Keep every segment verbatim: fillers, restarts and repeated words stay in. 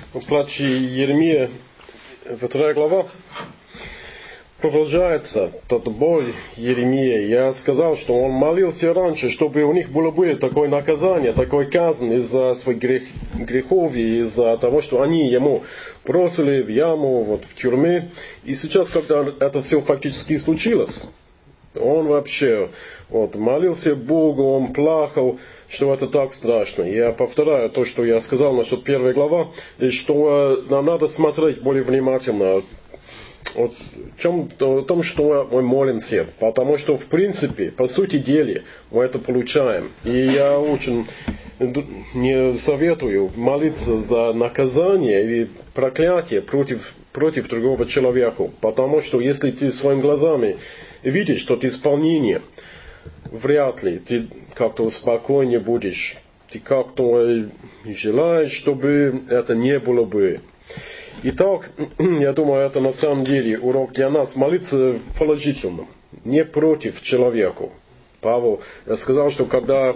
В притче Еремия, вторая глава, продолжается тот бой Еремия. Я сказал, что он молился раньше, чтобы у них было бы такое наказание, такой казнь из-за своих грех, грехов и из-за того, что они ему бросили в яму, вот, в тюрьме. И сейчас, когда это все фактически случилось, он вообще вот, молился Богу, он плакал, что это так страшно. Я повторяю то, что я сказал насчет первой главы, что нам надо смотреть более внимательно о чем, о том, что мы молимся. Потому что, в принципе, по сути дела, мы это получаем. И я очень не советую молиться за наказание или проклятие против, против другого человека. Потому что, если ты своими глазами видишь, что это исполнение, вряд ли ты как-то спокойнее будешь. Ты как-то желаешь, чтобы это не было бы. Итак, я думаю, это на самом деле урок для нас. Молиться в положительном, не против человека. Павел сказал, что когда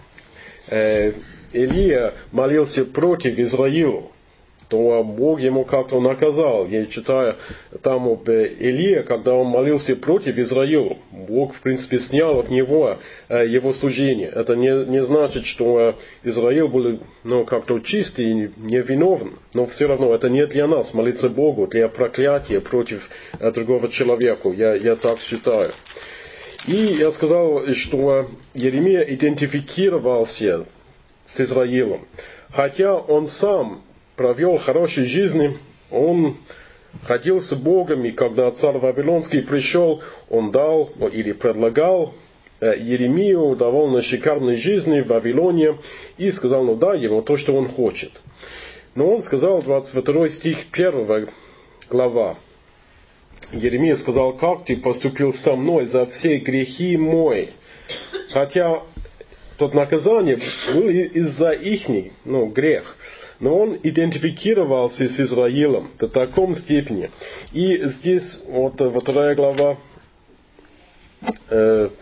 э, Илия молился против Израиля, то Бог ему как-то наказал. Я читаю там об Илии, когда он молился против Израиля. Бог, в принципе, снял от него его служение. Это не, не значит, что Израиль был ну, как-то чистый и невиновен. Но все равно это не для нас молиться Богу, для проклятия против другого человека. Я, я так считаю. И я сказал, что Еремия идентифицировался с Израилем. Хотя он сам провел хорошей жизни, он ходил с Богом, и когда царь Вавилонский пришел, он дал или предлагал Еремию довольно шикарной жизни в Вавилоне, и сказал, ну дай ему то, что он хочет. Но он сказал, двадцать второй стих, первая глава, Еремия сказал, как ты поступил со мной за все грехи мои? Хотя тот наказание было из-за их, ну, грех. Но он идентифицировался с Израилем до таком степени. И здесь, вот вторая глава, э,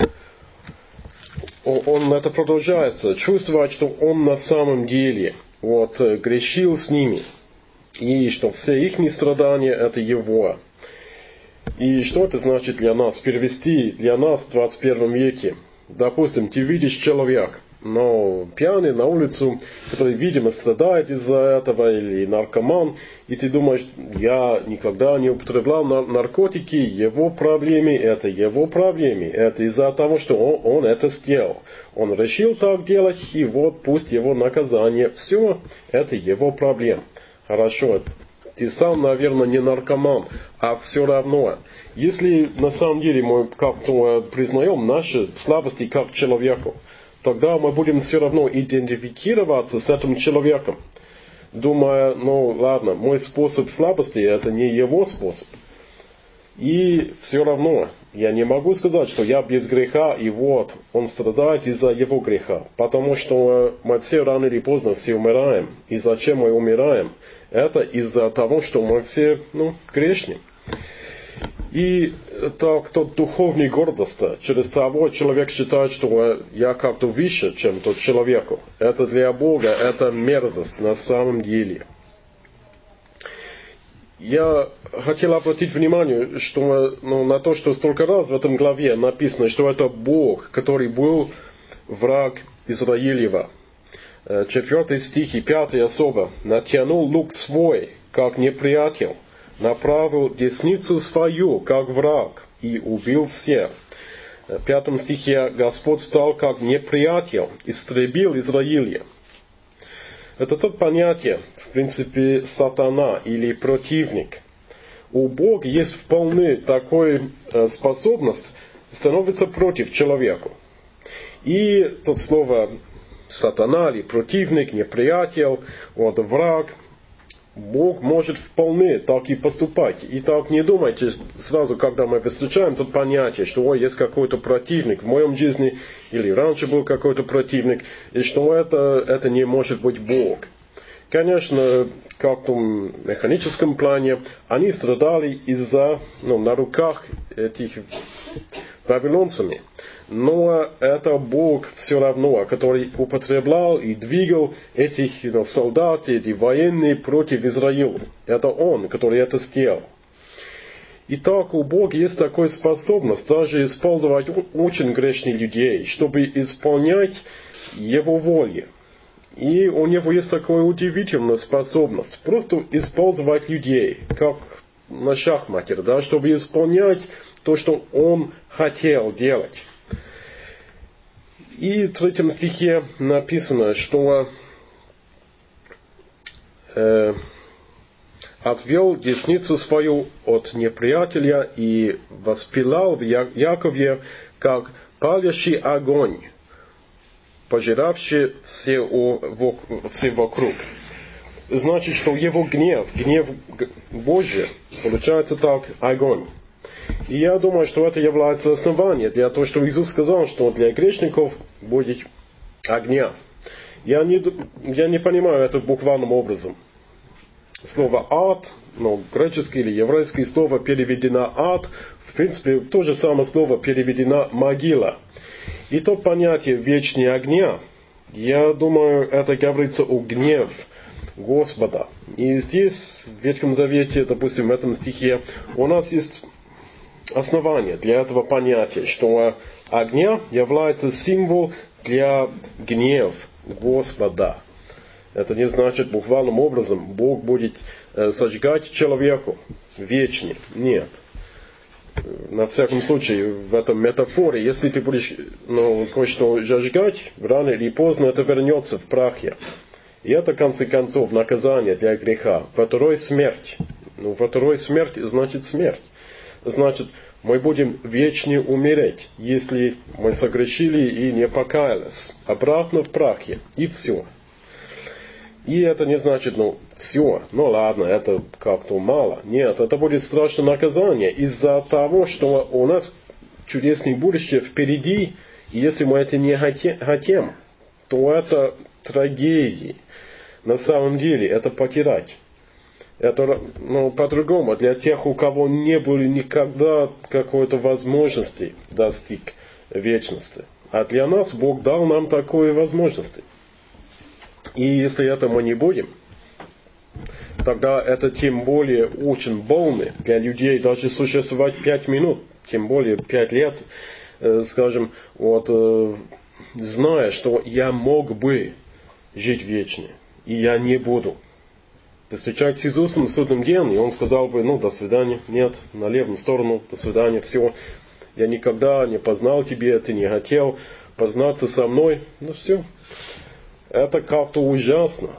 он это продолжается. Чувствовать, что он на самом деле вот, грешил с ними. И что все их страдания это его. И что это значит для нас? Перевести для нас в двадцать первом веке. Допустим, ты видишь человека, но пьяный на улицу, который, видимо, страдает из-за этого, или наркоман, и ты думаешь, я никогда не употреблял наркотики, его проблемы, это его проблемы, это из-за того, что он, он это сделал. Он решил так делать, и вот пусть его наказание, все, это его проблема. Хорошо, ты сам, наверное, не наркоман, а все равно. Если на самом деле мы как-то признаем наши слабости как человеку, тогда мы будем все равно идентифицироваться с этим человеком, думая, ну ладно, мой способ слабости это не его способ. И все равно я не могу сказать, что я без греха, и вот он страдает из-за его греха. Потому что мы все рано или поздно все умираем. И зачем мы умираем? Это из-за того, что мы все ну, грешны. И так тот духовный гордость, через того человек считает, что я как-то выше, чем тот человек. Это для Бога, это мерзость на самом деле. Я хотел обратить внимание что, ну, на то, что столько раз в этом главе написано, что это Бог, который был враг Израилева. Четвертый стих и пятый особо. Натянул лук свой, как неприятель, направил десницу свою, как враг, и убил всех. В пятом стихе Господь стал как неприятель, истребил Израиля. Это то понятие, в принципе, сатана или противник. У Бога есть вполне такая способность становиться против человека. И тут слово сатана или противник, неприятель, вот, враг, Бог может вполне так и поступать. И так не думайте сразу, когда мы встречаем тут понятие, что ой, есть какой-то противник в моем жизни, или раньше был какой-то противник, и что это, это не может быть Бог. Конечно, как в том механическом плане, они страдали из-за, ну, на руках этих вавилонцами. Но это Бог все равно, который употреблял и двигал этих солдат, эти военные против Израиля. Это Он, который это сделал. Итак, у Бога есть такая способность даже использовать очень грешных людей, чтобы исполнять Его волю. И у Него есть такая удивительная способность просто использовать людей, как на шахмате, да, чтобы исполнять то, что Он хотел делать. И в третьем стихе написано, что э, отвел десницу свою от неприятеля и воспилал в Якове, как палящий огонь, пожиравший все, все вокруг. Значит, что его гнев, гнев Божий, получается так, огонь. И я думаю, что это является основанием для того, что Иисус сказал, что для грешников будет огня. Я не, я не понимаю это буквальным образом. Слово ад, ну, греческое или еврейское слово переведено ад, в принципе, то же самое слово переведено могила. И то понятие вечного огня, я думаю, это говорится о гневе Господа. И здесь, в Ветхом Завете, допустим, в этом стихе, у нас есть основание для этого понятия, что огня является символ для гнева Господа. Это не значит буквальным образом Бог будет сожигать человеку вечно. Нет. На всяком случае, в этом метафоре, если ты будешь ну, кое-что зажигать, рано или поздно это вернется в прахе. И это, в конце концов, наказание для греха. Второй смерть. Ну, второй смерть значит смерть. Значит, мы будем вечно умереть, если мы согрешили и не покаялись. Обратно в прахе. И все. И это не значит, ну, все, ну ладно, это как-то мало. Нет, это будет страшное наказание из-за того, что у нас чудесное будущее впереди, и если мы это не хотим, то это трагедия. На самом деле, это потерять. Это, ну, по-другому, для тех, у кого не было никогда какой-то возможности достичь вечности. А для нас Бог дал нам такой возможности. И если это мы не будем, тогда это тем более очень больно для людей даже существовать пять минут, тем более пять лет, э, скажем, вот, э, зная, что я мог бы жить вечно, и я не буду. Встречать с Иисусом в судном дне, и Он сказал бы, ну, до свидания, нет, на левую сторону, до свидания, все, я никогда не познал тебя, ты не хотел познаться со мной, ну все. Это как-то ужасно.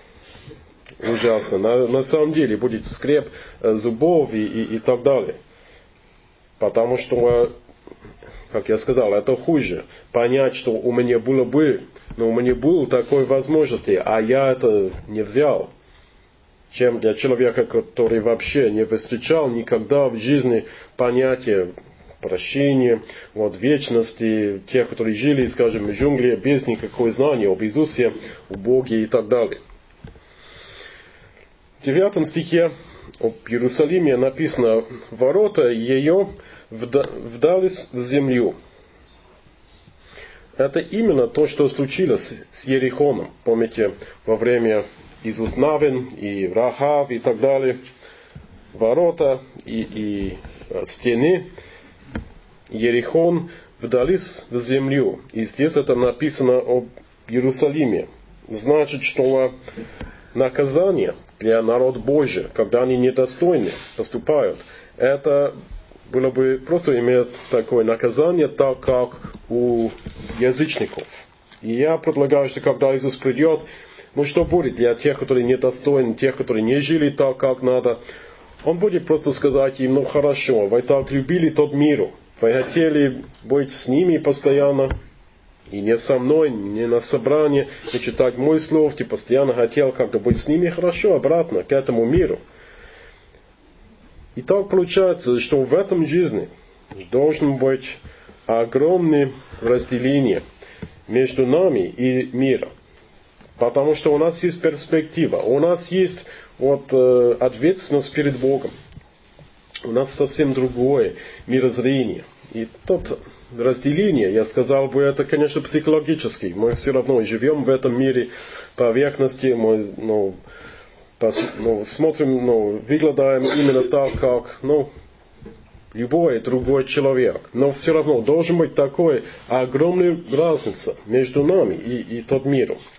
Ужасно. На, на самом деле будет скреп зубов и, и, и так далее. Потому что, как я сказал, это хуже. Понять, что у меня было бы, но у меня было такой возможности, а я это не взял. Чем для человека, который вообще не встречал никогда в жизни понятие прощения, вот, вечности, тех, которые жили, скажем, в джунгле без никакого знания об Иисусе, о Боге и так далее. В девятом стихе об Иерусалиме написано: «Ворота ее вдались в землю». Это именно то, что случилось с Ерихоном. Помните, во время Иисус Навин и Рахав и так далее. Ворота и, и стены Ерихон вдались в землю. И здесь это написано об Иерусалиме. Значит, что наказание для народа Божия, когда они недостойны поступают, это было бы просто иметь такое наказание, так как у язычников. И я предлагаю, что когда Иисус придет, ну что будет для тех, которые недостойны, тех, которые не жили так, как надо, Он будет просто сказать им: ну хорошо, вы так любили тот мир, вы хотели быть с ними постоянно, и не со мной, не на собрании, не читать мой слов, ты постоянно хотел как-то быть с ними, хорошо, обратно к этому миру. И так получается, что в этом жизни должен быть огромное разделение между нами и миром. Потому что у нас есть перспектива, у нас есть вот, ответственность перед Богом. У нас совсем другое мирозрение. И тот разделение, я сказал бы, это, конечно, психологически. Мы все равно живем в этом мире поверхности, мы ну, пос, ну, смотрим, ну, выглядаем именно так, как ну, любой другой человек. Но все равно должен быть такой огромная разница между нами и, и тот миром.